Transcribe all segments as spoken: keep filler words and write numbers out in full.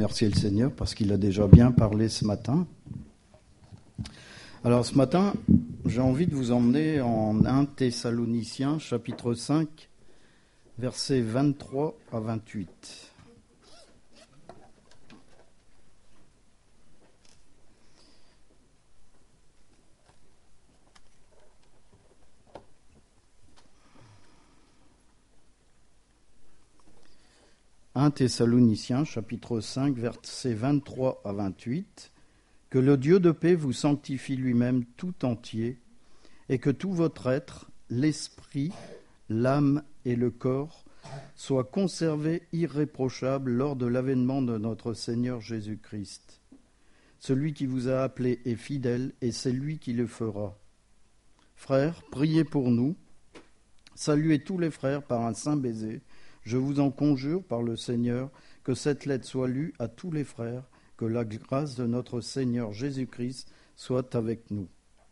remercier le Seigneur parce qu'il a déjà bien parlé ce matin. Alors ce matin, j'ai envie de vous emmener en premier Thessaloniciens, chapitre cinq, versets vingt-trois à vingt-huit. premier Thessaloniciens, chapitre cinq, versets vingt-trois à vingt-huit. Que le Dieu de paix vous sanctifie lui-même tout entier, et que tout votre être, l'esprit, l'âme et le corps, soient conservés irréprochables lors de l'avènement de notre Seigneur Jésus-Christ. Celui qui vous a appelé est fidèle, et c'est lui qui le fera. Frères, priez pour nous. Saluez tous les frères par un saint baiser. Je vous en conjure par le Seigneur que cette lettre soit lue à tous les frères, que la grâce de notre Seigneur Jésus-Christ soit avec nous.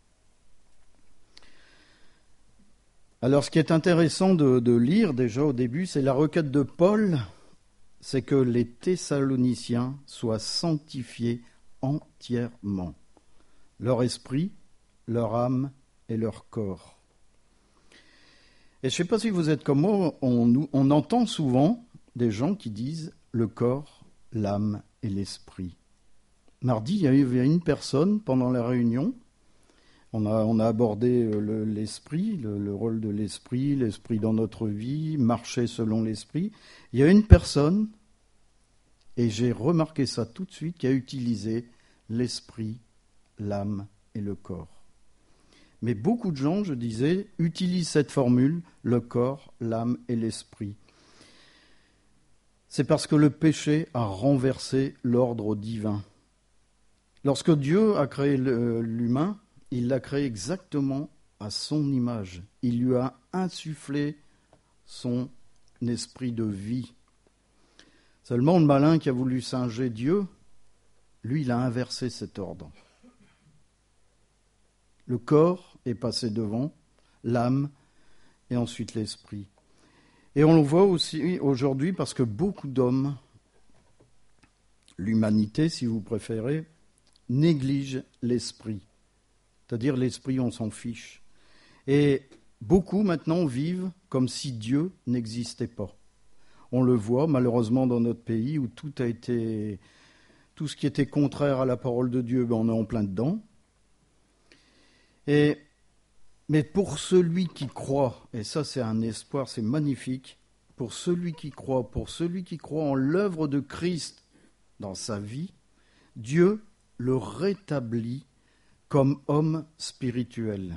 Alors, ce qui est intéressant de, de lire déjà au début, c'est la requête de Paul, c'est que les Thessaloniciens soient sanctifiés entièrement, leur esprit, leur âme et leur corps. Et je ne sais pas si vous êtes comme moi, on, on entend souvent des gens qui disent le corps, l'âme et l'esprit. Mardi, il y avait une personne pendant la réunion, on a, on a abordé le, l'esprit, le, le rôle de l'esprit, l'esprit dans notre vie, marcher selon l'esprit. Il y a une personne, et j'ai remarqué ça tout de suite, qui a utilisé l'esprit, l'âme et le corps. Mais beaucoup de gens, je disais, utilisent cette formule, le corps, l'âme et l'esprit. C'est parce que le péché a renversé l'ordre divin. Lorsque Dieu a créé l'humain, il l'a créé exactement à son image. Il lui a insufflé son esprit de vie. Seulement le malin qui a voulu singer Dieu, lui, il a inversé cet ordre. Le corps est passé devant, l'âme et ensuite l'esprit. Et on le voit aussi aujourd'hui parce que beaucoup d'hommes, l'humanité si vous préférez, négligent l'esprit. C'est-à-dire l'esprit, on s'en fiche. Et beaucoup maintenant vivent comme si Dieu n'existait pas. On le voit malheureusement dans notre pays où tout a été, tout ce qui était contraire à la parole de Dieu, ben on est en plein dedans. Et, mais pour celui qui croit, et ça c'est un espoir, c'est magnifique, pour celui qui croit, pour celui qui croit en l'œuvre de Christ dans sa vie, Dieu le rétablit comme homme spirituel.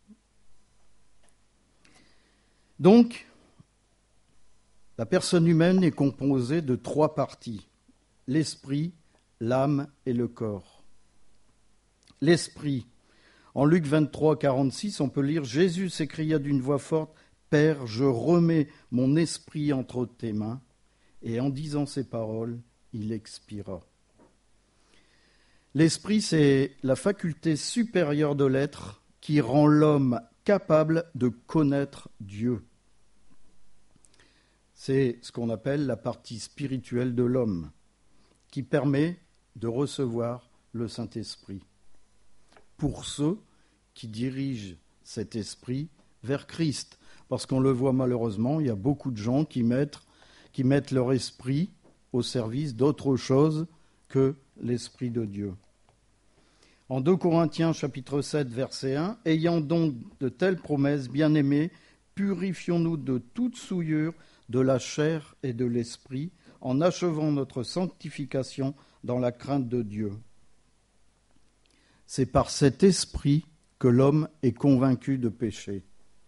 Donc, la personne humaine est composée de trois parties, l'esprit, l'âme et le corps. L'esprit, en Luc vingt-trois, quarante-six, on peut lire « Jésus s'écria d'une voix forte, « Père, je remets mon esprit entre tes mains. » Et en disant ces paroles, il expira. L'esprit, c'est la faculté supérieure de l'être qui rend l'homme capable de connaître Dieu. C'est ce qu'on appelle la partie spirituelle de l'homme, qui permet de recevoir le Saint-Esprit. Pour ceux qui dirigent cet esprit vers Christ. Parce qu'on le voit malheureusement, il y a beaucoup de gens qui mettent, qui mettent leur esprit au service d'autre chose que l'Esprit de Dieu. En deux Corinthiens chapitre sept, verset un, « Ayant donc de telles promesses, bien-aimés, purifions-nous de toute souillure de la chair et de l'esprit, en achevant notre sanctification dans la crainte de Dieu. » C'est par cet esprit que l'homme est convaincu de péché.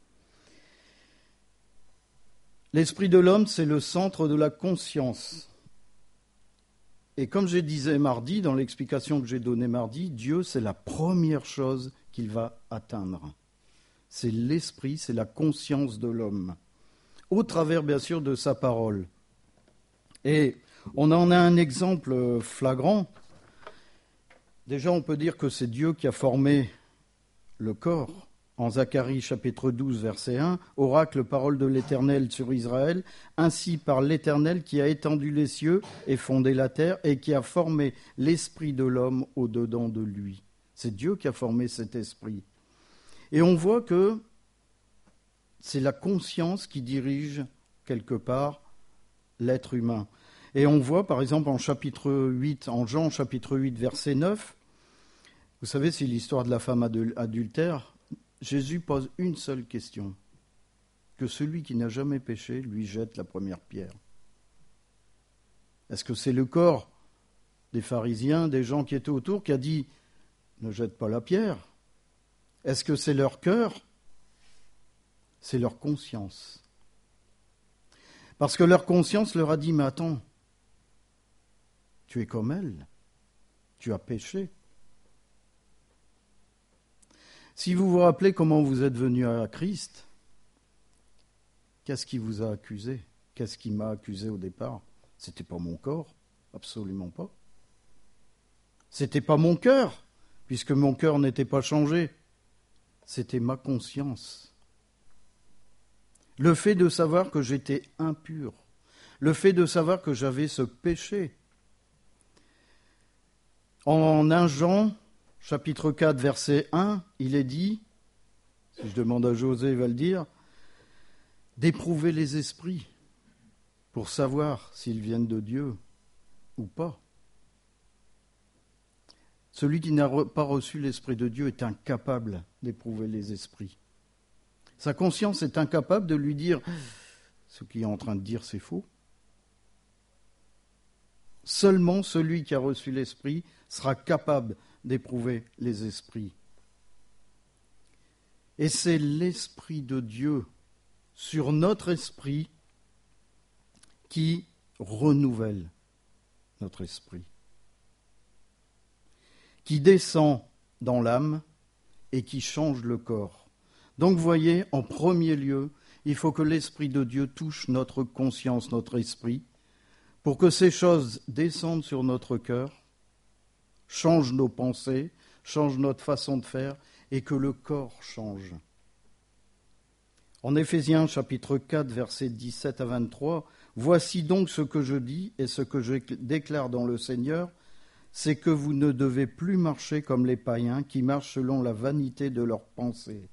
L'esprit de l'homme, c'est le centre de la conscience. Et comme je disais mardi, dans l'explication que j'ai donnée mardi, Dieu, c'est la première chose qu'il va atteindre. C'est l'esprit, c'est la conscience de l'homme, au travers, bien sûr, de sa parole. Et on en a un exemple flagrant. Déjà, on peut dire que c'est Dieu qui a formé le corps, en Zacharie chapitre douze, verset un, « Oracle, parole de l'Éternel sur Israël, ainsi par l'Éternel qui a étendu les cieux et fondé la terre et qui a formé l'esprit de l'homme au-dedans de lui. » C'est Dieu qui a formé cet esprit. Et on voit que c'est la conscience qui dirige quelque part l'être humain. Et on voit par exemple en chapitre huit, en Jean chapitre huit, verset neuf, vous savez, c'est l'histoire de la femme adultère. Jésus pose une seule question, que celui qui n'a jamais péché lui jette la première pierre. Est-ce que c'est le corps des pharisiens, des gens qui étaient autour, qui a dit « ne jette pas la pierre » ? Est-ce que c'est leur cœur ? C'est leur conscience. Parce que leur conscience leur a dit « mais attends, tu es comme elle, tu as péché ». Si vous vous rappelez comment vous êtes venu à Christ, qu'est-ce qui vous a accusé ? Qu'est-ce qui m'a accusé au départ ? C'était pas mon corps, absolument pas. C'était pas mon cœur, puisque mon cœur n'était pas changé. C'était ma conscience. Le fait de savoir que j'étais impur, le fait de savoir que j'avais ce péché. En un Jean, chapitre quatre, verset un, il est dit, si je demande à José, il va le dire, d'éprouver les esprits pour savoir s'ils viennent de Dieu ou pas. Celui qui n'a pas reçu l'Esprit de Dieu est incapable d'éprouver les esprits. Sa conscience est incapable de lui dire « ce qu'il est en train de dire, c'est faux ». Seulement celui qui a reçu l'Esprit sera capable d'éprouver les esprits. Et c'est l'Esprit de Dieu sur notre esprit qui renouvelle notre esprit, qui descend dans l'âme et qui change le corps. Donc vous voyez, en premier lieu, il faut que l'Esprit de Dieu touche notre conscience, notre esprit, pour que ces choses descendent sur notre cœur, changent nos pensées, changent notre façon de faire, et que le corps change. En Éphésiens chapitre quatre, versets dix-sept à vingt-trois, « Voici donc ce que je dis et ce que je déclare dans le Seigneur, c'est que vous ne devez plus marcher comme les païens qui marchent selon la vanité de leurs pensées.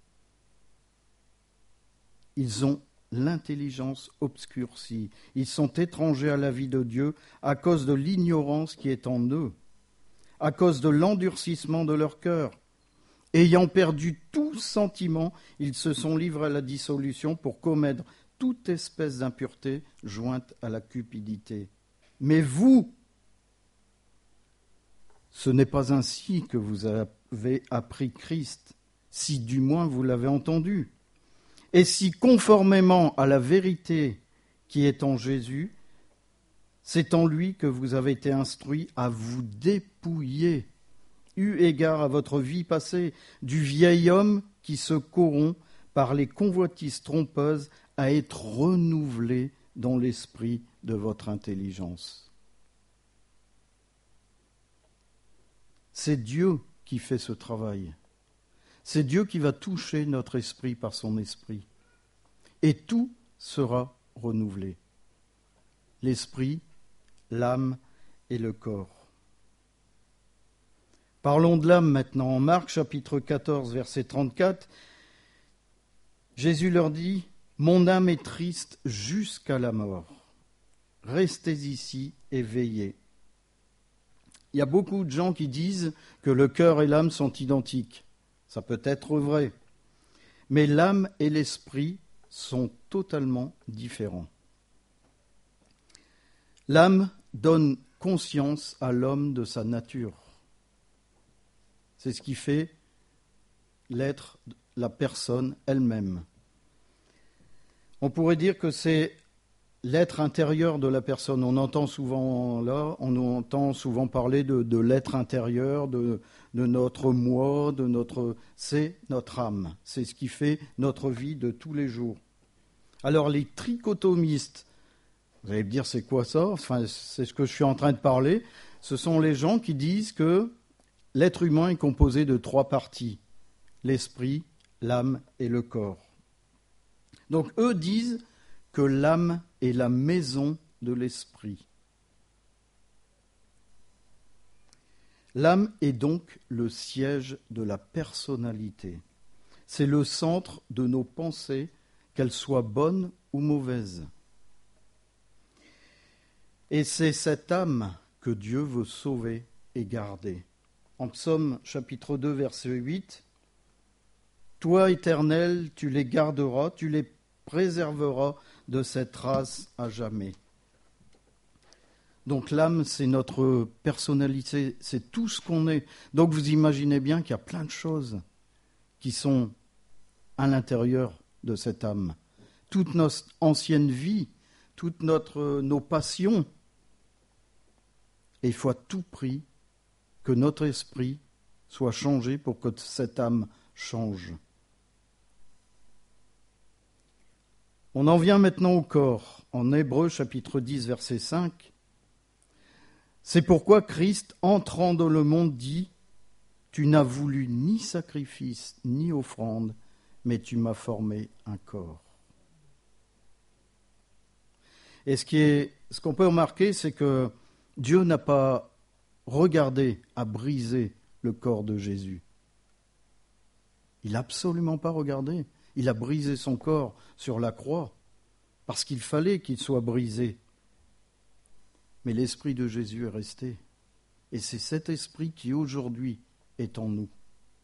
Ils ont l'intelligence obscurcie. Ils sont étrangers à la vie de Dieu à cause de l'ignorance qui est en eux, à cause de l'endurcissement de leur cœur. Ayant perdu tout sentiment, ils se sont livrés à la dissolution pour commettre toute espèce d'impureté jointe à la cupidité. Mais vous, ce n'est pas ainsi que vous avez appris Christ, si du moins vous l'avez entendu. Et si conformément à la vérité qui est en Jésus, c'est en lui que vous avez été instruits à vous dépouiller, eu égard à votre vie passée, du vieil homme qui se corrompt par les convoitises trompeuses à être renouvelé dans l'esprit de votre intelligence. C'est Dieu qui fait ce travail. C'est Dieu qui va toucher notre esprit par son esprit. Et tout sera renouvelé. L'esprit, l'âme et le corps. Parlons de l'âme maintenant. En Marc chapitre quatorze, verset trente-quatre, Jésus leur dit « Mon âme est triste jusqu'à la mort. Restez ici et veillez. » Il y a beaucoup de gens qui disent que le cœur et l'âme sont identiques. Ça peut être vrai. Mais l'âme et l'esprit sont totalement différents. L'âme donne conscience à l'homme de sa nature. C'est ce qui fait l'être, la personne elle-même. On pourrait dire que c'est l'être intérieur de la personne. On entend souvent là, on entend souvent parler de, de l'être intérieur, de, de notre moi, de notre. C'est notre âme. C'est ce qui fait notre vie de tous les jours. Alors les trichotomistes, vous allez me dire c'est quoi ça ? Enfin, c'est ce que je suis en train de parler. Ce sont les gens qui disent que l'être humain est composé de trois parties, l'esprit, l'âme et le corps. Donc eux disent que l'âme est la maison de l'esprit. L'âme est donc le siège de la personnalité. C'est le centre de nos pensées, qu'elles soient bonnes ou mauvaises. Et c'est cette âme que Dieu veut sauver et garder. En Psaume chapitre deux, verset huit, « Toi, Éternel, tu les garderas, tu les préserveras de cette race à jamais. » Donc l'âme, c'est notre personnalité, c'est tout ce qu'on est. Donc vous imaginez bien qu'il y a plein de choses qui sont à l'intérieur de cette âme. Toute notre ancienne vie, toutes notre, nos passions. Et il faut à tout prix que notre esprit soit changé pour que cette âme change. On en vient maintenant au corps. En Hébreux chapitre dix, verset cinq, c'est pourquoi Christ, entrant dans le monde, dit « Tu n'as voulu ni sacrifice ni offrande, mais tu m'as formé un corps. » Et ce, qui est, ce qu'on peut remarquer, c'est que Dieu n'a pas regardé à briser le corps de Jésus. Il n'a absolument pas regardé. Il a brisé son corps sur la croix, parce qu'il fallait qu'il soit brisé. Mais l'esprit de Jésus est resté. Et c'est cet esprit qui aujourd'hui est en nous.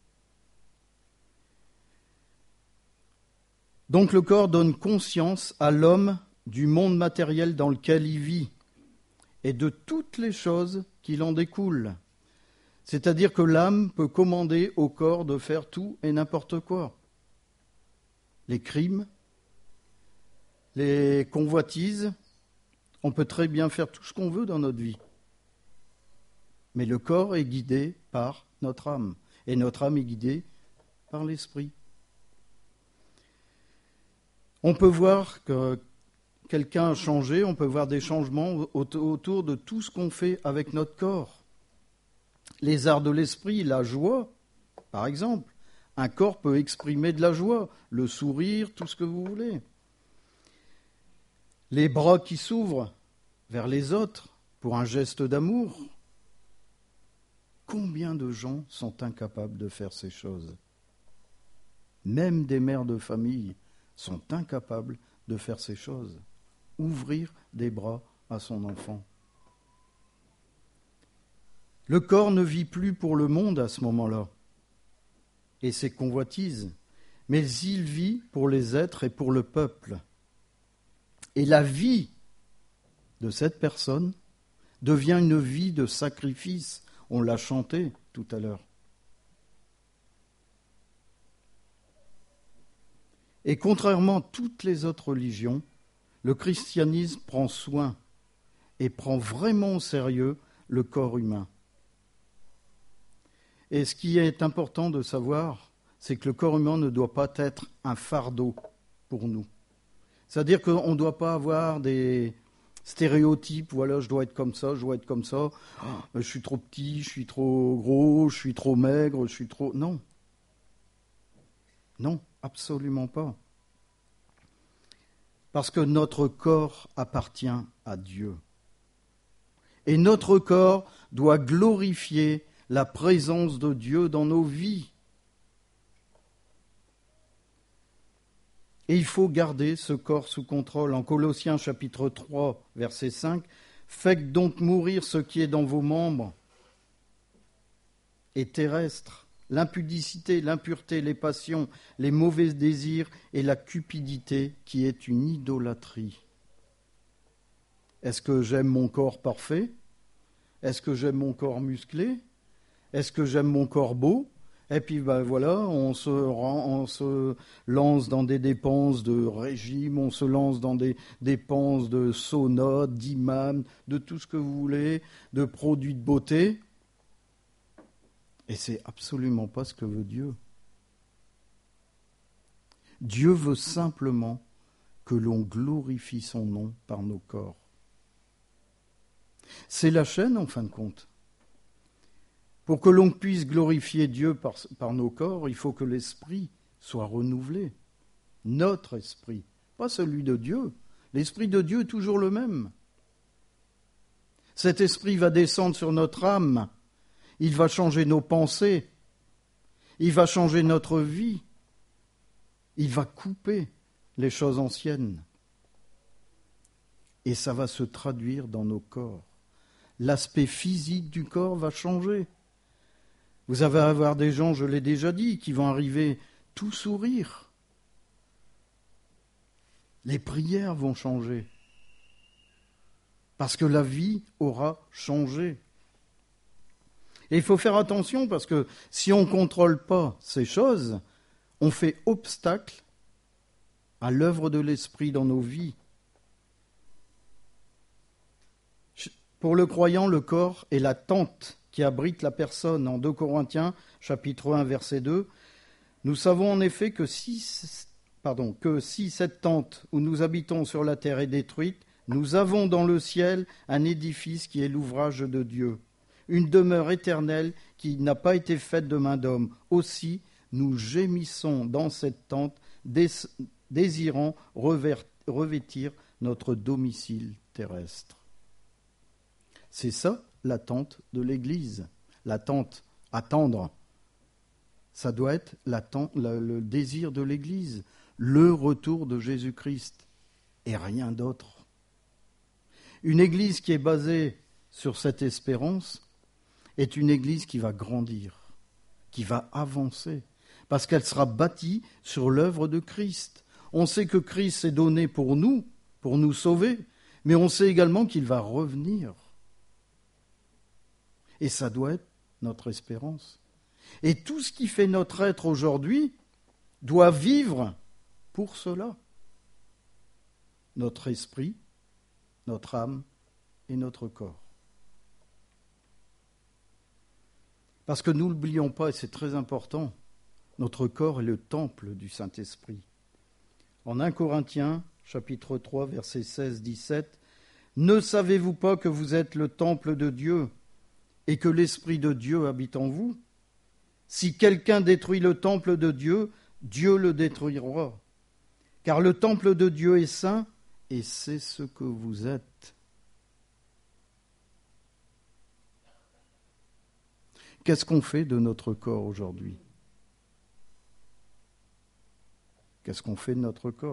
Donc le corps donne conscience à l'homme du monde matériel dans lequel il vit et de toutes les choses qui en découlent. C'est-à-dire que l'âme peut commander au corps de faire tout et n'importe quoi. Les crimes, les convoitises, on peut très bien faire tout ce qu'on veut dans notre vie. Mais le corps est guidé par notre âme. Et notre âme est guidée par l'esprit. On peut voir que quelqu'un a changé, on peut voir des changements autour de tout ce qu'on fait avec notre corps. Les arts de l'esprit, la joie, par exemple. Un corps peut exprimer de la joie, le sourire, tout ce que vous voulez. Les bras qui s'ouvrent vers les autres pour un geste d'amour. Combien de gens sont incapables de faire ces choses ? Même des mères de famille sont incapables de faire ces choses. Ouvrir des bras à son enfant. Le corps ne vit plus pour le monde à ce moment-là et ses convoitises, mais il vit pour les êtres et pour le peuple. Et la vie de cette personne devient une vie de sacrifice. On l'a chanté tout à l'heure. Et contrairement à toutes les autres religions, le christianisme prend soin et prend vraiment au sérieux le corps humain. Et ce qui est important de savoir, c'est que le corps humain ne doit pas être un fardeau pour nous. C'est-à-dire qu'on ne doit pas avoir des stéréotypes, voilà, je dois être comme ça, je dois être comme ça, oh, je suis trop petit, je suis trop gros, je suis trop maigre, je suis trop... Non. Non, absolument pas. Parce que notre corps appartient à Dieu. Et notre corps doit glorifier la présence de Dieu dans nos vies. Et il faut garder ce corps sous contrôle. En Colossiens chapitre trois, verset cinq, « Faites donc mourir ce qui est dans vos membres et terrestres, l'impudicité, l'impureté, les passions, les mauvais désirs et la cupidité qui est une idolâtrie. » Est-ce que j'aime mon corps parfait ? Est-ce que j'aime mon corps musclé ? Est-ce que j'aime mon corps beau ? Et puis ben voilà, on se, rend, on se lance dans des dépenses de régime, on se lance dans des dépenses de sauna, d'imam, de tout ce que vous voulez, de produits de beauté. Et c'est absolument pas ce que veut Dieu. Dieu veut simplement que l'on glorifie son nom par nos corps. C'est la chaîne en fin de compte. Pour que l'on puisse glorifier Dieu par, par nos corps, il faut que l'esprit soit renouvelé. Notre esprit, pas celui de Dieu. L'esprit de Dieu est toujours le même. Cet esprit va descendre sur notre âme. Il va changer nos pensées. Il va changer notre vie. Il va couper les choses anciennes. Et ça va se traduire dans nos corps. L'aspect physique du corps va changer. Vous allez avoir des gens, je l'ai déjà dit, qui vont arriver tout sourire. Les prières vont changer. Parce que la vie aura changé. Et il faut faire attention parce que si on ne contrôle pas ces choses, on fait obstacle à l'œuvre de l'Esprit dans nos vies. Pour le croyant, le corps est la tente qui abrite la personne. En deux Corinthiens, chapitre un, verset deux, nous savons en effet que si, pardon, que si cette tente où nous habitons sur la terre est détruite, nous avons dans le ciel un édifice qui est l'ouvrage de Dieu, une demeure éternelle qui n'a pas été faite de main d'homme. Aussi, nous gémissons dans cette tente, désirant revêtir notre domicile terrestre. C'est ça, l'attente de l'Église. L'attente, attendre, ça doit être l'attente, le désir de l'Église, le retour de Jésus-Christ, et rien d'autre. Une Église qui est basée sur cette espérance est une Église qui va grandir, qui va avancer, parce qu'elle sera bâtie sur l'œuvre de Christ. On sait que Christ s'est donné pour nous, pour nous sauver, mais on sait également qu'il va revenir. Et ça doit être notre espérance. Et tout ce qui fait notre être aujourd'hui doit vivre pour cela. Notre esprit, notre âme et notre corps. Parce que nous n'oublions pas, et c'est très important, notre corps est le temple du Saint-Esprit. En un Corinthiens, chapitre trois, versets seize à dix-sept, « Ne savez-vous pas que vous êtes le temple de Dieu et que l'Esprit de Dieu habite en vous ? Si quelqu'un détruit le temple de Dieu, Dieu le détruira. Car le temple de Dieu est saint, et c'est ce que vous êtes. » Qu'est-ce qu'on fait de notre corps aujourd'hui ? Qu'est-ce qu'on fait de notre corps ?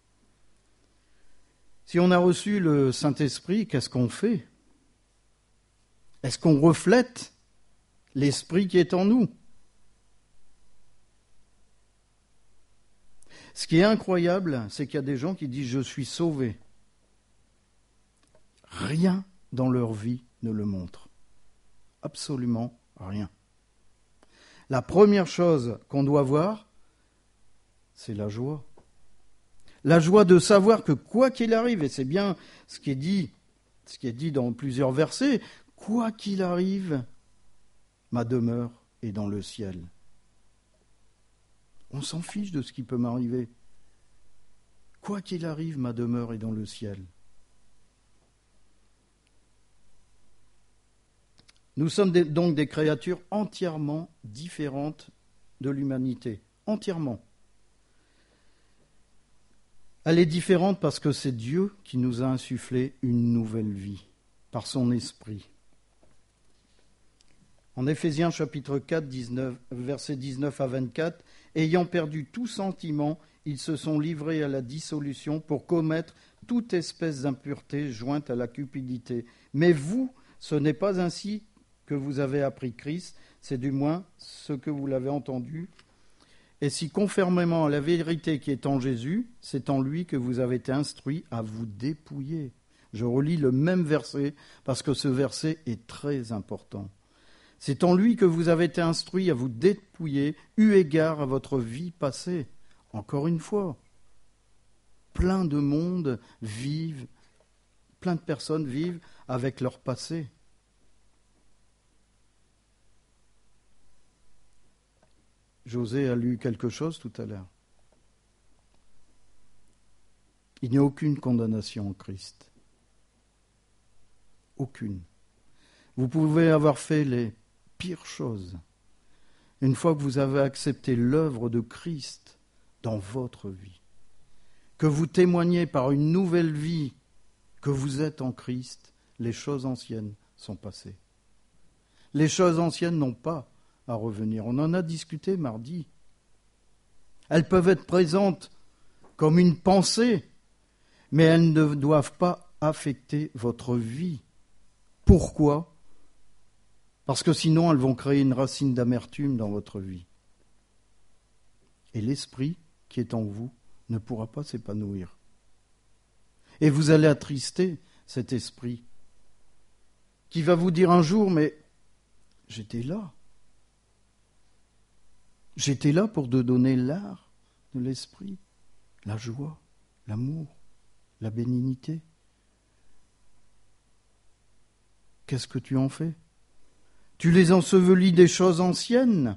Si on a reçu le Saint-Esprit, qu'est-ce qu'on fait ? Est-ce qu'on reflète l'Esprit qui est en nous ? Ce qui est incroyable, c'est qu'il y a des gens qui disent « je suis sauvé ». Rien dans leur vie ne le montre. Absolument rien. La première chose qu'on doit voir, c'est la joie. La joie de savoir que quoi qu'il arrive, et c'est bien ce qui est dit, ce qui est dit dans plusieurs versets, quoi qu'il arrive, ma demeure est dans le ciel. On s'en fiche de ce qui peut m'arriver. Quoi qu'il arrive, ma demeure est dans le ciel. Nous sommes des, donc des créatures entièrement différentes de l'humanité. Entièrement. Elle est différente parce que c'est Dieu qui nous a insufflé une nouvelle vie, par son esprit. En Éphésiens chapitre quatre, dix-neuf, versets dix-neuf à vingt-quatre, « Ayant perdu tout sentiment, ils se sont livrés à la dissolution pour commettre toute espèce d'impureté jointe à la cupidité. Mais vous, ce n'est pas ainsi que vous avez appris Christ, c'est du moins ce que vous l'avez entendu. Et si conformément à la vérité qui est en Jésus, c'est en lui que vous avez été instruits à vous dépouiller. » Je relis le même verset parce que ce verset est très important. C'est en lui que vous avez été instruits à vous dépouiller, eu égard à votre vie passée. Encore une fois, plein de monde vivent, plein de personnes vivent avec leur passé. José a lu quelque chose tout à l'heure. Il n'y a aucune condamnation en Christ. Aucune. Vous pouvez avoir fait les pires choses. une fois que vous avez accepté l'œuvre de Christ dans votre vie, que vous témoignez par une nouvelle vie que vous êtes en Christ, les choses anciennes sont passées. Les choses anciennes n'ont pas à revenir. On en a discuté mardi. Elles peuvent être présentes comme une pensée, mais elles ne doivent pas affecter votre vie. Pourquoi ? Parce que sinon, elles vont créer une racine d'amertume dans votre vie. Et l'esprit qui est en vous ne pourra pas s'épanouir. Et vous allez attrister cet esprit qui va vous dire un jour, mais j'étais là. J'étais là pour te donner l'art de l'esprit, la joie, l'amour, la bénignité. Qu'est-ce que tu en fais ? Tu les ensevelis des choses anciennes.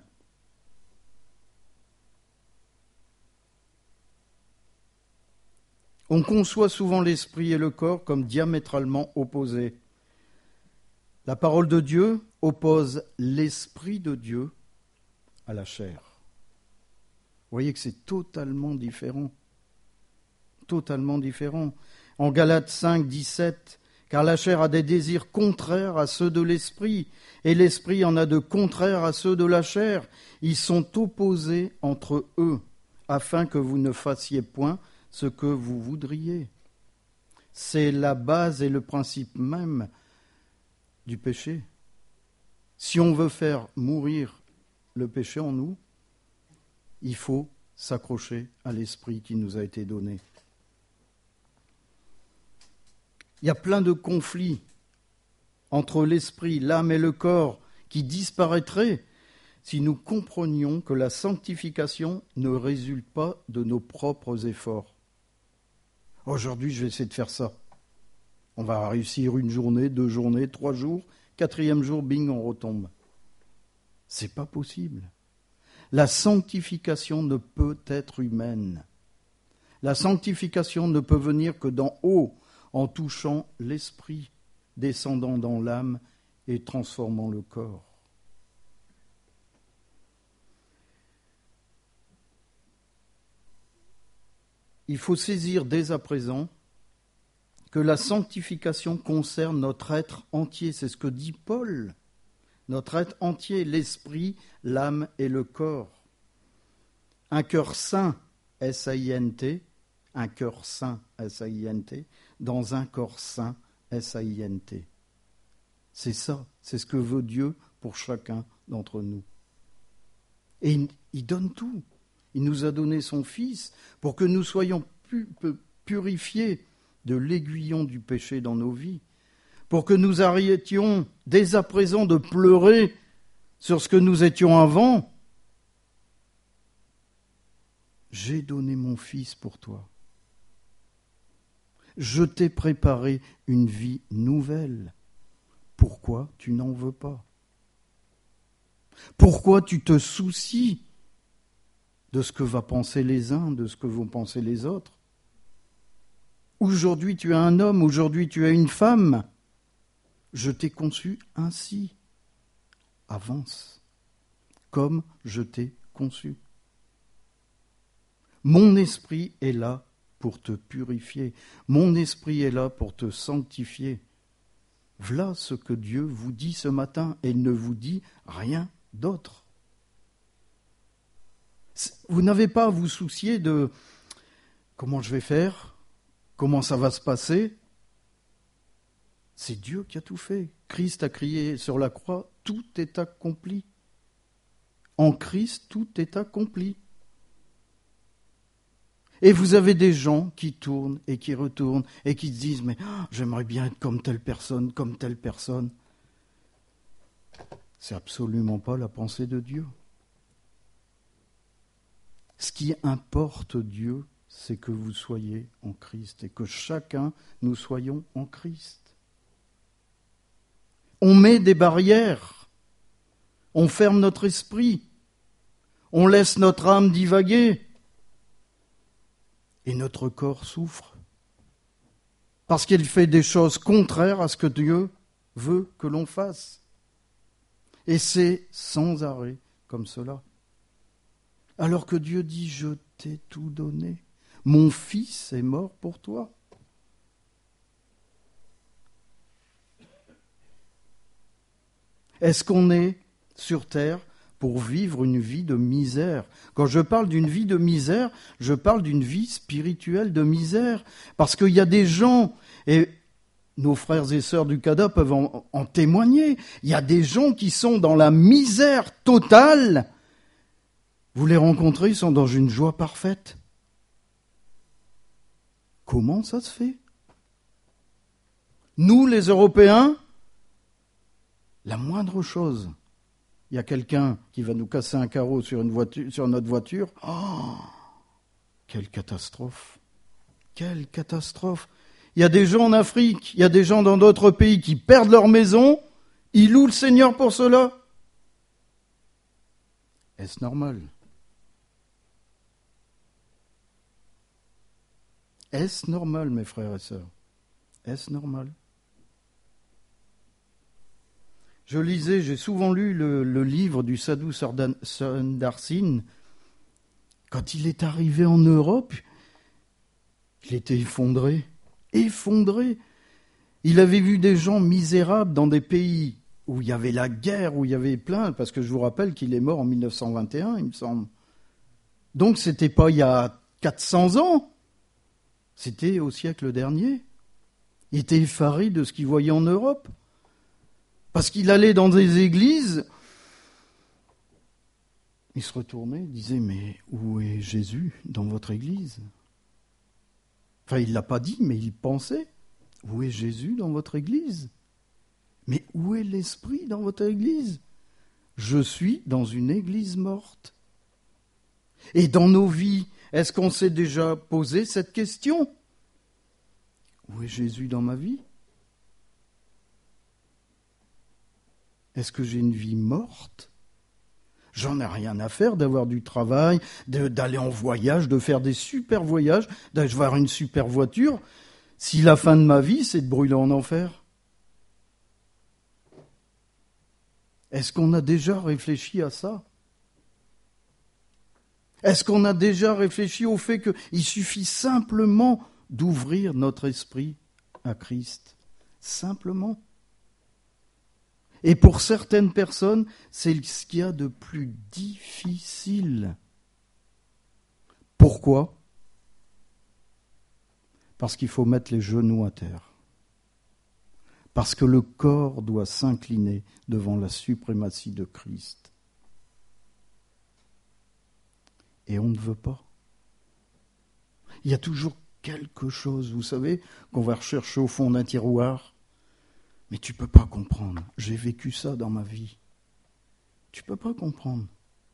On conçoit souvent l'esprit et le corps comme diamétralement opposés. La parole de Dieu oppose l'esprit de Dieu à la chair. Vous voyez que c'est totalement différent. Totalement différent. En Galates cinq, dix-sept, car la chair a des désirs contraires à ceux de l'esprit, et l'esprit en a de contraires à ceux de la chair. Ils sont opposés entre eux, afin que vous ne fassiez point ce que vous voudriez. C'est la base et le principe même du péché. Si on veut faire mourir le péché en nous, il faut s'accrocher à l'esprit qui nous a été donné. Il y a plein de conflits entre l'esprit, l'âme et le corps qui disparaîtraient si nous comprenions que la sanctification ne résulte pas de nos propres efforts. Aujourd'hui, je vais essayer de faire ça. On va réussir une journée, deux journées, trois jours, quatrième jour, bing, on retombe. C'est pas possible. La sanctification ne peut être humaine. La sanctification ne peut venir que d'en haut, en touchant l'esprit, descendant dans l'âme et transformant le corps. Il faut saisir dès à présent que la sanctification concerne notre être entier. C'est ce que dit Paul. Notre être entier, l'esprit, l'âme et le corps. Un cœur saint, S A I N T, un cœur saint, S A I N T, dans un corps saint, S A I N T. C'est ça, c'est ce que veut Dieu pour chacun d'entre nous. Et il, il donne tout. Il nous a donné son Fils pour que nous soyons pu, purifiés de l'aiguillon du péché dans nos vies, pour que nous arrêtions dès à présent de pleurer sur ce que nous étions avant. J'ai donné mon Fils pour toi. Je t'ai préparé une vie nouvelle. Pourquoi tu n'en veux pas ? Pourquoi tu te soucies de ce que vont penser les uns, de ce que vont penser les autres ? Aujourd'hui tu es un homme, aujourd'hui tu es une femme. Je t'ai conçu ainsi. Avance, comme je t'ai conçu. Mon esprit est là pour te purifier. Mon esprit est là pour te sanctifier. Voilà ce que Dieu vous dit ce matin, et il ne vous dit rien d'autre. Vous n'avez pas à vous soucier de comment je vais faire, comment ça va se passer. C'est Dieu qui a tout fait. Christ a crié sur la croix, tout est accompli. En Christ, tout est accompli. Et vous avez des gens qui tournent et qui retournent et qui se disent « mais oh, j'aimerais bien être comme telle personne, comme telle personne ». C'est absolument pas la pensée de Dieu. Ce qui importe Dieu, c'est que vous soyez en Christ et que chacun nous soyons en Christ. On met des barrières, on ferme notre esprit, on laisse notre âme divaguer et notre corps souffre parce qu'il fait des choses contraires à ce que Dieu veut que l'on fasse. Et c'est sans arrêt comme cela. Alors que Dieu dit, je t'ai tout donné. Mon fils est mort pour toi. Est-ce qu'on est sur terre pour vivre une vie de misère? Quand je parle d'une vie de misère, je parle d'une vie spirituelle de misère. Parce qu'il y a des gens, et nos frères et sœurs du C A D A peuvent en, en témoigner, il y a des gens qui sont dans la misère totale. Vous les rencontrez, ils sont dans une joie parfaite. Comment ça se fait? Nous, les Européens, la moindre chose, il y a quelqu'un qui va nous casser un carreau sur, une voiture, sur notre voiture. Oh, quelle catastrophe! Quelle catastrophe! Il y a des gens en Afrique, il y a des gens dans d'autres pays qui perdent leur maison. Ils louent le Seigneur pour cela. Est-ce normal? Est-ce normal, mes frères et sœurs? Est-ce normal? Je lisais, j'ai souvent lu le, le livre du Sadhu Sundar Singh. Quand il est arrivé en Europe, il était effondré, effondré. Il avait vu des gens misérables dans des pays où il y avait la guerre, où il y avait plein, parce que je vous rappelle qu'il est mort en mille neuf cent vingt et un, il me semble. Donc c'était pas il y a quatre cents ans, c'était au siècle dernier. Il était effaré de ce qu'il voyait en Europe. Parce qu'il allait dans des églises, il se retournait, il disait, mais où est Jésus dans votre église? Enfin, il ne l'a pas dit, mais il pensait, où est Jésus dans votre église? Mais où est l'Esprit dans votre église? Je suis dans une église morte. Et dans nos vies, est-ce qu'on s'est déjà posé cette question? Où est Jésus dans ma vie? Est-ce que j'ai une vie morte? J'en ai rien à faire d'avoir du travail, de, d'aller en voyage, de faire des super voyages, d'avoir une super voiture, si la fin de ma vie, c'est de brûler en enfer. Est-ce qu'on a déjà réfléchi à ça? Est-ce qu'on a déjà réfléchi au fait qu'il suffit simplement d'ouvrir notre esprit à Christ? Simplement. Et pour certaines personnes, c'est ce qu'il y a de plus difficile. Pourquoi? Parce qu'il faut mettre les genoux à terre. Parce que le corps doit s'incliner devant la suprématie de Christ. Et on ne veut pas. Il y a toujours quelque chose, vous savez, qu'on va rechercher au fond d'un tiroir. Mais tu ne peux pas comprendre. J'ai vécu ça dans ma vie. Tu ne peux pas comprendre.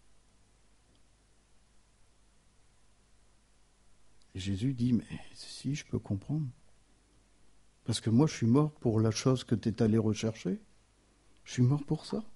Et Jésus dit, mais si, je peux comprendre. Parce que moi, je suis mort pour la chose que tu es allé rechercher. Je suis mort pour ça.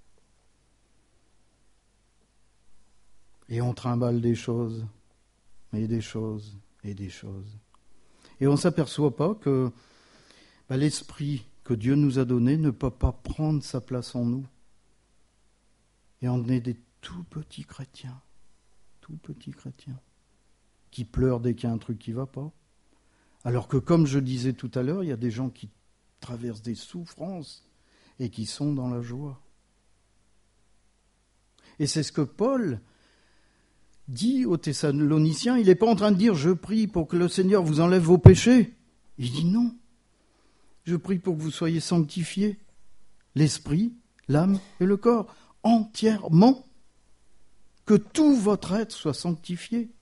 Et on trimballe des choses, et des choses, et des choses. Et on ne s'aperçoit pas que bah, l'esprit que Dieu nous a donné ne peut pas prendre sa place en nous. Et on est des tout petits chrétiens, tout petits chrétiens, qui pleurent dès qu'il y a un truc qui ne va pas. Alors que, comme je disais tout à l'heure, il y a des gens qui traversent des souffrances et qui sont dans la joie. Et c'est ce que Paul dit aux Thessaloniciens. Il n'est pas en train de dire « Je prie pour que le Seigneur vous enlève vos péchés ». Il dit non. Je prie pour que vous soyez sanctifiés, l'esprit, l'âme et le corps, entièrement, que tout votre être soit sanctifié.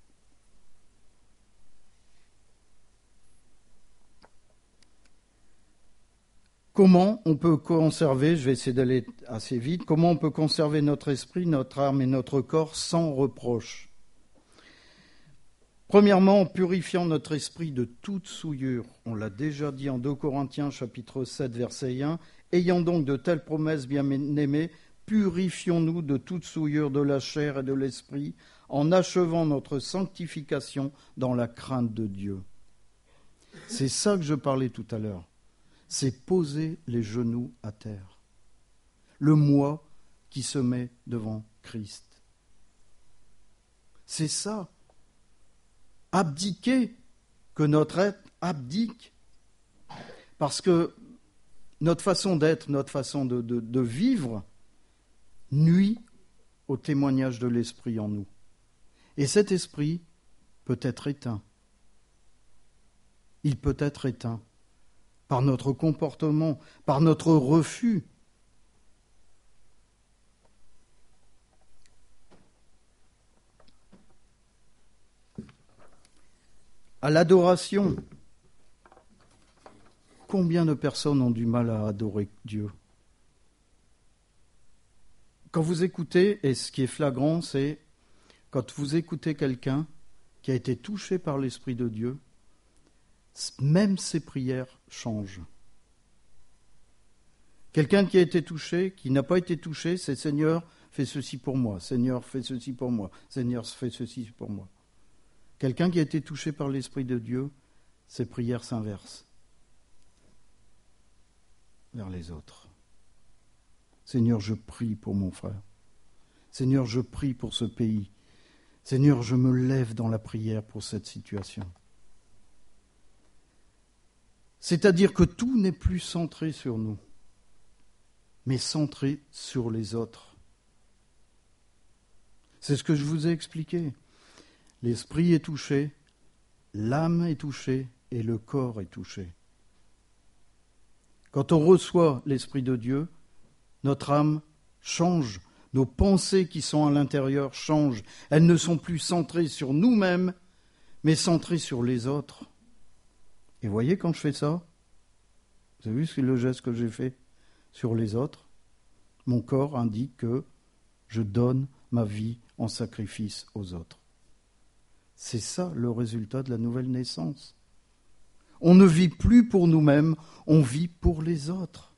Comment on peut conserver, je vais essayer d'aller assez vite, comment on peut conserver notre esprit, notre âme et notre corps sans reproche? Premièrement, en purifiant notre esprit de toute souillure. On l'a déjà dit en deux Corinthiens chapitre sept verset un. Ayant donc de telles promesses, bien-aimés, purifions-nous de toute souillure de la chair et de l'esprit, en achevant notre sanctification dans la crainte de Dieu. C'est ça que je parlais tout à l'heure. C'est poser les genoux à terre. Le moi qui se met devant Christ. C'est ça. Abdiquer, que notre être abdique. Parce que notre façon d'être, notre façon de, de, de vivre nuit au témoignage de l'esprit en nous. Et cet esprit peut être éteint. Il peut être éteint par notre comportement, par notre refus. À l'adoration, combien de personnes ont du mal à adorer Dieu ? Quand vous écoutez, et ce qui est flagrant, c'est quand vous écoutez quelqu'un qui a été touché par l'Esprit de Dieu, même ses prières changent. Quelqu'un qui a été touché, qui n'a pas été touché, c'est « Seigneur, fais ceci pour moi. Seigneur, fais ceci pour moi. Seigneur, fais ceci pour moi. » Quelqu'un qui a été touché par l'Esprit de Dieu, ses prières s'inversent vers les autres. Seigneur, je prie pour mon frère. Seigneur, je prie pour ce pays. Seigneur, je me lève dans la prière pour cette situation. C'est-à-dire que tout n'est plus centré sur nous, mais centré sur les autres. C'est ce que je vous ai expliqué. L'esprit est touché, l'âme est touchée et le corps est touché. Quand on reçoit l'Esprit de Dieu, notre âme change, nos pensées qui sont à l'intérieur changent. Elles ne sont plus centrées sur nous-mêmes, mais centrées sur les autres. Et voyez quand je fais ça, vous avez vu le geste que j'ai fait sur les autres ? Mon corps indique que je donne ma vie en sacrifice aux autres. C'est ça le résultat de la nouvelle naissance. On ne vit plus pour nous-mêmes, on vit pour les autres.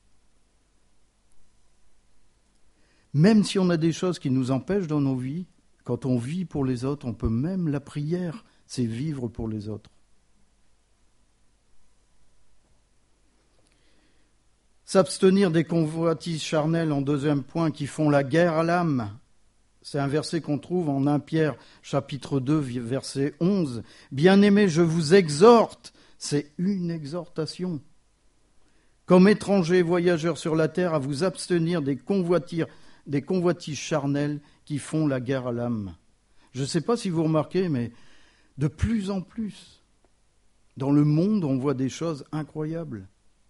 Même si on a des choses qui nous empêchent dans nos vies, quand on vit pour les autres, on peut même, la prière, c'est vivre pour les autres. S'abstenir des convoitises charnelles, en deuxième point, qui font la guerre à l'âme. C'est un verset qu'on trouve en premier Pierre, chapitre deux, verset onze. « Bien-aimés, je vous exhorte », c'est une exhortation, « comme étrangers et voyageurs sur la terre, à vous abstenir des convoitises, des convoitises charnelles qui font la guerre à l'âme. » Je ne sais pas si vous remarquez, mais de plus en plus, dans le monde, on voit des choses incroyables.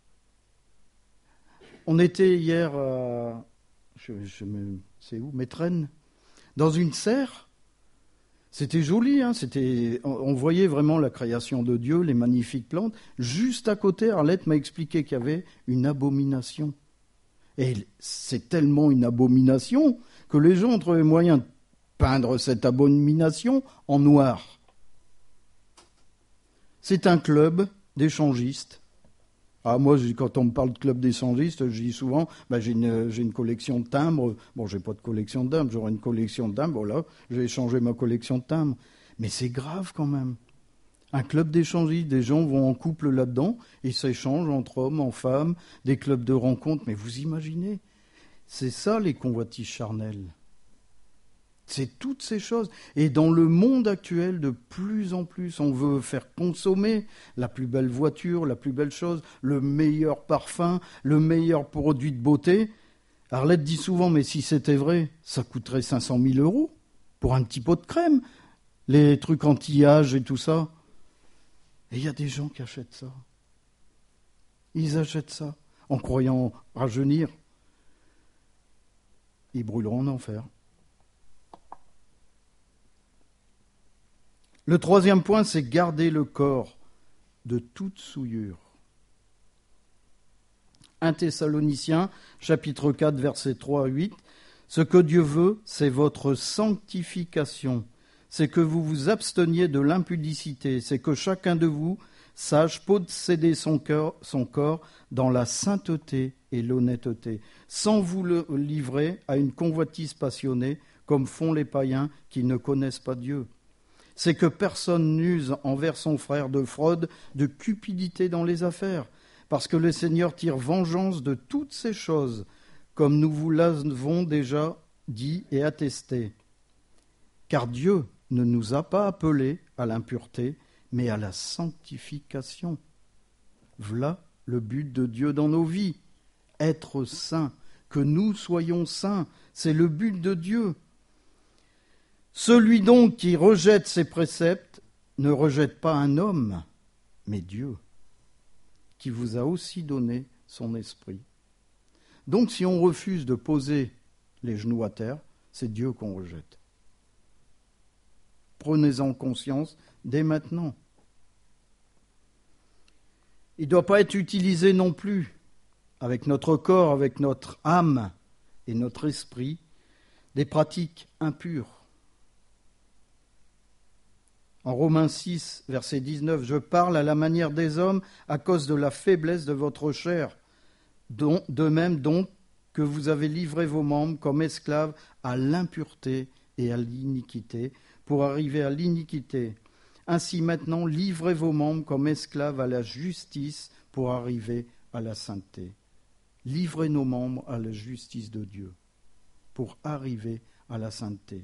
On était hier, à, je, je me, c'est où, Métrenne, dans une serre. C'était joli, hein, c'était, on, on voyait vraiment la création de Dieu, les magnifiques plantes. Juste à côté, Arlette m'a expliqué qu'il y avait une abomination. Et c'est tellement une abomination que les gens ont trouvé moyen de peindre cette abomination en noir. C'est un club d'échangistes. Ah, moi, quand on me parle de club d'échangistes, je dis souvent, ben, j'ai, une, j'ai une collection de timbres. Bon, j'ai pas de collection de timbres, j'aurai une collection de timbres. Voilà, je vais échanger ma collection de timbres. Mais c'est grave quand même. Un club d'échangistes, des gens vont en couple là-dedans, ils s'échangent entre hommes, en femmes, des clubs de rencontres. Mais vous imaginez, c'est ça les convoitises charnelles. C'est toutes ces choses. Et dans le monde actuel, de plus en plus, on veut faire consommer la plus belle voiture, la plus belle chose, le meilleur parfum, le meilleur produit de beauté. Arlette dit souvent, mais si c'était vrai, ça coûterait cinq cent mille euros pour un petit pot de crème, les trucs anti-âge et tout ça. Et il y a des gens qui achètent ça. Ils achètent ça en croyant rajeunir. Ils brûleront en enfer. Le troisième point, c'est garder le corps de toute souillure. premier Thessaloniciens, chapitre quatre, versets trois à huit. « Ce que Dieu veut, c'est votre sanctification. C'est que vous vous absteniez de l'impudicité. C'est que chacun de vous sache posséder son, cœur, son corps dans la sainteté et l'honnêteté, sans vous le livrer à une convoitise passionnée, comme font les païens qui ne connaissent pas Dieu. C'est que personne n'use envers son frère de fraude, de cupidité dans les affaires, parce que le Seigneur tire vengeance de toutes ces choses, comme nous vous l'avons déjà dit et attesté. Car Dieu ne nous a pas appelés à l'impureté, mais à la sanctification. Voilà le but de Dieu dans nos vies, être saints, que nous soyons saints, c'est le but de Dieu. Celui donc qui rejette ses préceptes ne rejette pas un homme, mais Dieu, qui vous a aussi donné son esprit. Donc si on refuse de poser les genoux à terre, c'est Dieu qu'on rejette. Prenez-en conscience dès maintenant. Il ne doit pas être utilisé non plus avec notre corps, avec notre âme et notre esprit, des pratiques impures. En Romains six, verset dix-neuf, « Je parle à la manière des hommes à cause de la faiblesse de votre chair, dont, de même donc que vous avez livré vos membres comme esclaves à l'impureté et à l'iniquité, pour arriver à l'iniquité. Ainsi maintenant, livrez vos membres comme esclaves à la justice pour arriver à la sainteté. » Livrez nos membres à la justice de Dieu pour arriver à la sainteté.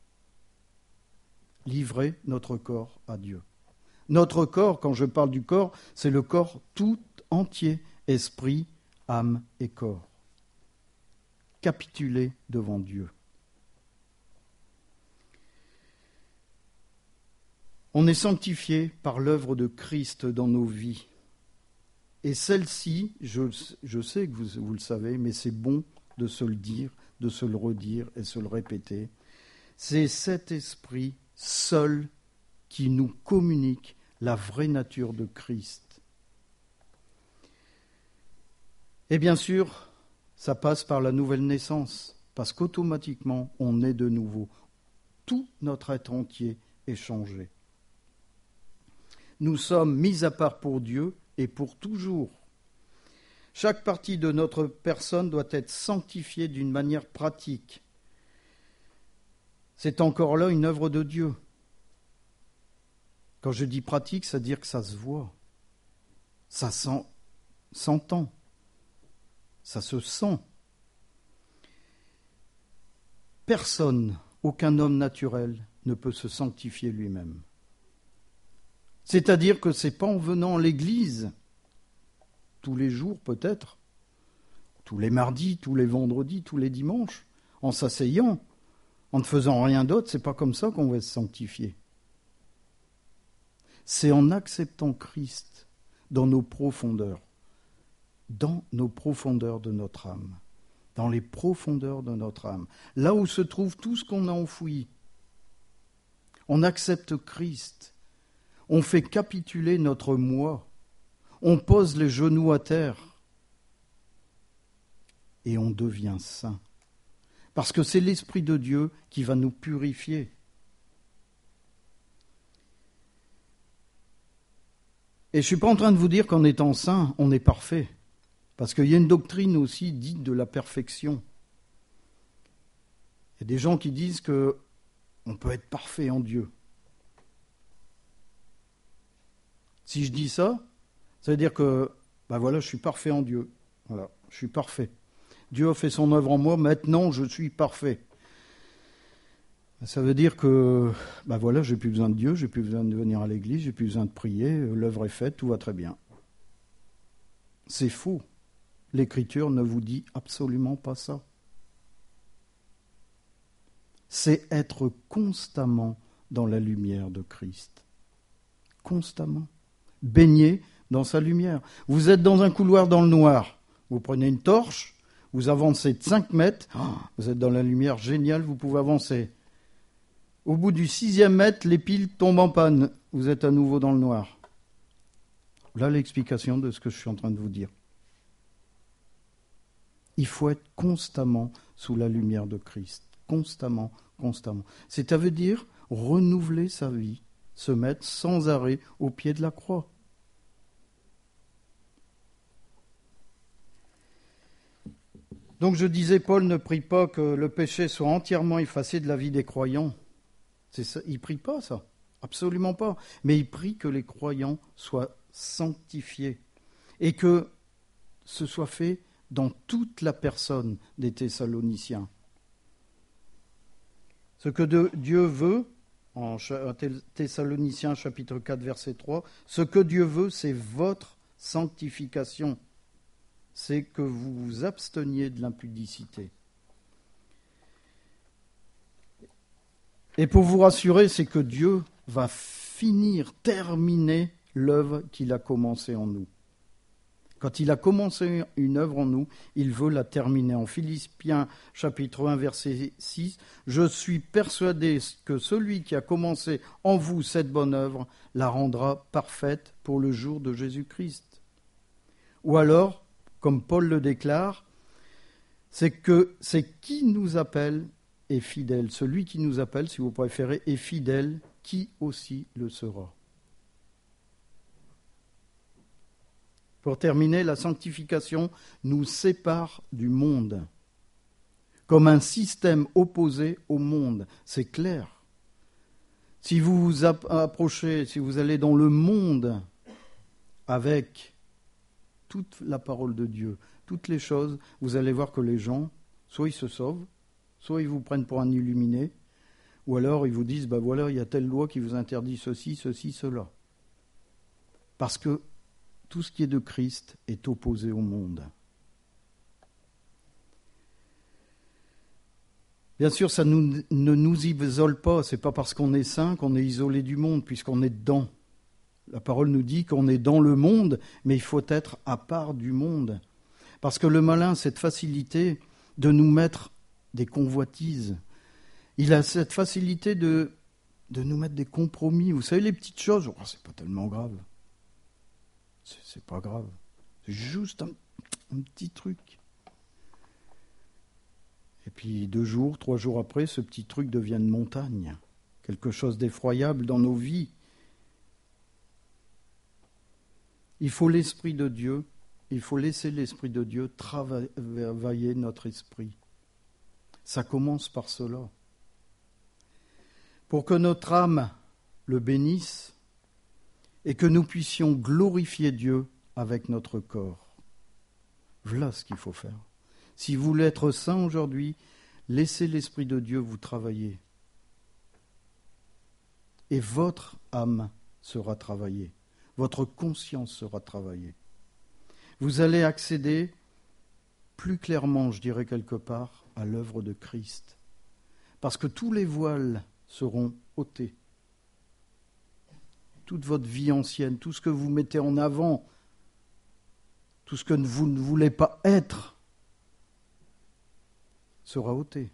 Livrez notre corps à Dieu. Notre corps, quand je parle du corps, c'est le corps tout entier, esprit, âme et corps. Capituler devant Dieu. On est sanctifié par l'œuvre de Christ dans nos vies. Et celle-ci, je, je sais que vous, vous le savez, mais c'est bon de se le dire, de se le redire et se le répéter. C'est cet esprit seul qui nous communique la vraie nature de Christ. Et bien sûr, ça passe par la nouvelle naissance, parce qu'automatiquement, on est de nouveau. Tout notre être entier est changé. Nous sommes mis à part pour Dieu et pour toujours. Chaque partie de notre personne doit être sanctifiée d'une manière pratique. C'est encore là une œuvre de Dieu. Quand je dis pratique, ça veut dire que ça se voit, ça sent, s'entend, ça se sent. Personne, aucun homme naturel ne peut se sanctifier lui-même. C'est-à-dire que ce n'est pas en venant à l'église, tous les jours peut-être, tous les mardis, tous les vendredis, tous les dimanches, en s'asseyant, en ne faisant rien d'autre, c'est pas comme ça qu'on va se sanctifier. C'est en acceptant Christ dans nos profondeurs, dans nos profondeurs de notre âme, dans les profondeurs de notre âme, là où se trouve tout ce qu'on a enfoui. On accepte Christ. On fait capituler notre moi, on pose les genoux à terre et on devient saint. Parce que c'est l'Esprit de Dieu qui va nous purifier. Et je ne suis pas en train de vous dire qu'en étant saint, on est parfait. Parce qu'il y a une doctrine aussi dite de la perfection. Il y a des gens qui disent qu'on peut être parfait en Dieu. Si je dis ça, ça veut dire que, ben voilà, je suis parfait en Dieu. Voilà, je suis parfait. Dieu a fait son œuvre en moi, maintenant je suis parfait. Ça veut dire que, ben voilà, j'ai plus besoin de Dieu, j'ai plus besoin de venir à l'église, j'ai plus besoin de prier, l'œuvre est faite, tout va très bien. C'est faux. L'Écriture ne vous dit absolument pas ça. C'est être constamment dans la lumière de Christ. Constamment. Baigné dans sa lumière. Vous êtes dans un couloir dans le noir. Vous prenez une torche, vous avancez de cinq mètres, oh, vous êtes dans la lumière géniale, vous pouvez avancer. Au bout du sixième mètre, les piles tombent en panne. Vous êtes à nouveau dans le noir. Voilà l'explication de ce que je suis en train de vous dire. Il faut être constamment sous la lumière de Christ. Constamment, constamment. C'est à veut dire renouveler sa vie, se mettre sans arrêt au pied de la croix. Donc je disais, Paul ne prie pas que le péché soit entièrement effacé de la vie des croyants. C'est ça, il ne prie pas ça, absolument pas. Mais il prie que les croyants soient sanctifiés et que ce soit fait dans toute la personne des Thessaloniciens. Ce que de, Dieu veut, en Thessaloniciens chapitre quatre, verset trois, ce que Dieu veut, c'est votre sanctification. C'est que vous vous absteniez de l'impudicité. Et pour vous rassurer, c'est que Dieu va finir, terminer l'œuvre qu'il a commencée en nous. Quand il a commencé une œuvre en nous, il veut la terminer. En Philippiens chapitre un, verset six, « Je suis persuadé que celui qui a commencé en vous cette bonne œuvre la rendra parfaite pour le jour de Jésus-Christ. » Ou alors, comme Paul le déclare, c'est que c'est qui nous appelle est fidèle. Celui qui nous appelle, si vous préférez, est fidèle, qui aussi le sera. Pour terminer, la sanctification nous sépare du monde, comme un système opposé au monde. C'est clair. Si vous vous approchez, si vous allez dans le monde avec toute la parole de Dieu, toutes les choses, vous allez voir que les gens, soit ils se sauvent, soit ils vous prennent pour un illuminé, ou alors ils vous disent, ben voilà, il y a telle loi qui vous interdit ceci, ceci, cela. Parce que tout ce qui est de Christ est opposé au monde. Bien sûr, ça nous, ne nous isole pas. Ce n'est pas parce qu'on est saint qu'on est isolé du monde, puisqu'on est dedans. La parole nous dit qu'on est dans le monde, mais il faut être à part du monde. Parce que le malin a cette facilité de nous mettre des convoitises. Il a cette facilité de, de nous mettre des compromis. Vous savez, les petites choses, oh, c'est pas tellement grave. C'est, c'est pas grave. C'est juste un, un petit truc. Et puis deux jours, trois jours après, ce petit truc devient une montagne. Quelque chose d'effroyable dans nos vies. Il faut l'Esprit de Dieu. Il faut laisser l'Esprit de Dieu travailler notre esprit. Ça commence par cela. Pour que notre âme le bénisse et que nous puissions glorifier Dieu avec notre corps. Voilà ce qu'il faut faire. Si vous voulez être saint aujourd'hui, laissez l'Esprit de Dieu vous travailler. Et votre âme sera travaillée. Votre conscience sera travaillée. Vous allez accéder plus clairement, je dirais quelque part, à l'œuvre de Christ. Parce que tous les voiles seront ôtés. Toute votre vie ancienne, tout ce que vous mettez en avant, tout ce que vous ne voulez pas être, sera ôté.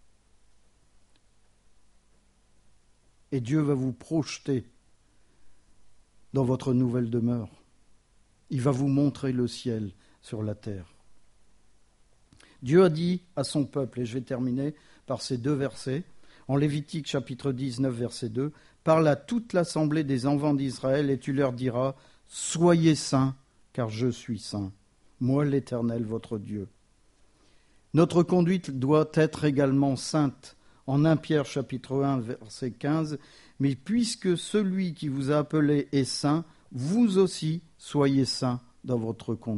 Et Dieu va vous projeter dans votre nouvelle demeure. Il va vous montrer le ciel sur la terre. Dieu a dit à son peuple, et je vais terminer par ces deux versets, en Lévitique chapitre dix-neuf, verset deux, « Parle à toute l'assemblée des enfants d'Israël et tu leur diras, soyez saints, car je suis saint, moi l'Éternel votre Dieu. » Notre conduite doit être également sainte. En premier Pierre chapitre un, verset quinze, « Mais puisque celui qui vous a appelé est saint, vous aussi soyez saints dans votre conduite. »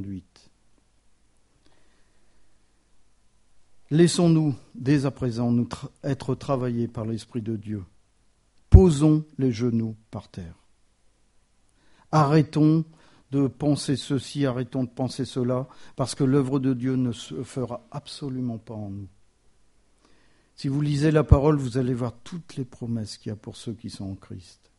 Laissons-nous dès à présent nous tra- être travaillés par l'Esprit de Dieu. Posons les genoux par terre. Arrêtons de penser ceci, arrêtons de penser cela, parce que l'œuvre de Dieu ne se fera absolument pas en nous. Si vous lisez la parole, vous allez voir toutes les promesses qu'il y a pour ceux qui sont en Christ.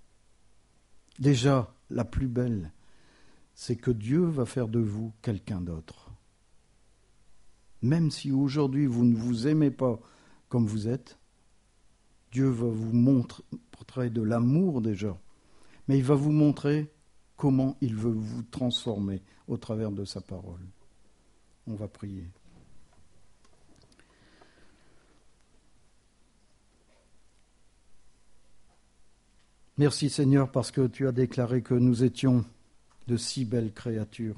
Déjà, la plus belle, c'est que Dieu va faire de vous quelqu'un d'autre. Même si aujourd'hui vous ne vous aimez pas comme vous êtes, Dieu va vous montrer de l'amour déjà, mais il va vous montrer comment il veut vous transformer au travers de sa parole. On va prier. Merci Seigneur parce que tu as déclaré que nous étions de si belles créatures.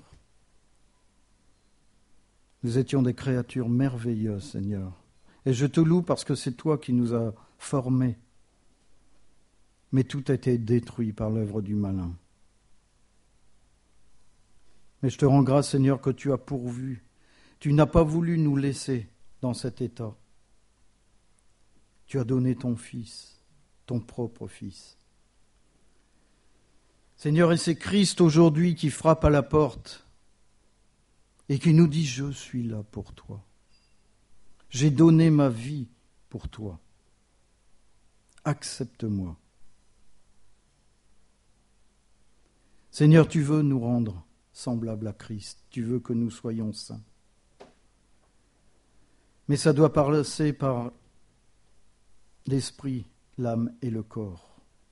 Nous étions des créatures merveilleuses, Seigneur. Et je te loue parce que c'est toi qui nous as formés. Mais tout a été détruit par l'œuvre du malin. Mais je te rends grâce, Seigneur, que tu as pourvu Tu n'as pas voulu nous laisser dans cet état. Tu as donné ton Fils, ton propre Fils. Seigneur, et c'est Christ aujourd'hui qui frappe à la porte et qui nous dit « Je suis là pour toi. J'ai donné ma vie pour toi. Accepte-moi. » Seigneur, tu veux nous rendre semblables à Christ. Tu veux que nous soyons saints. Mais ça doit passer par l'esprit, l'âme et le corps.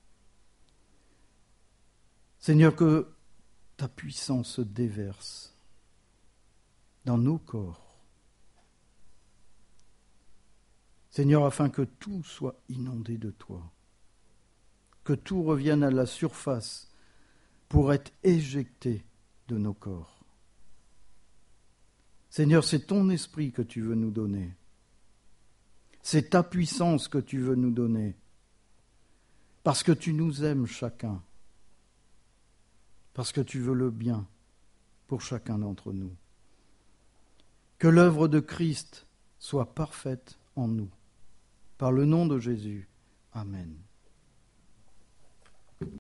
Seigneur, que ta puissance se déverse dans nos corps. Seigneur, afin que tout soit inondé de toi, que tout revienne à la surface pour être éjecté de nos corps. Seigneur, c'est ton esprit que tu veux nous donner. C'est ta puissance que tu veux nous donner, parce que tu nous aimes chacun, parce que tu veux le bien pour chacun d'entre nous. Que l'œuvre de Christ soit parfaite en nous. Par le nom de Jésus. Amen.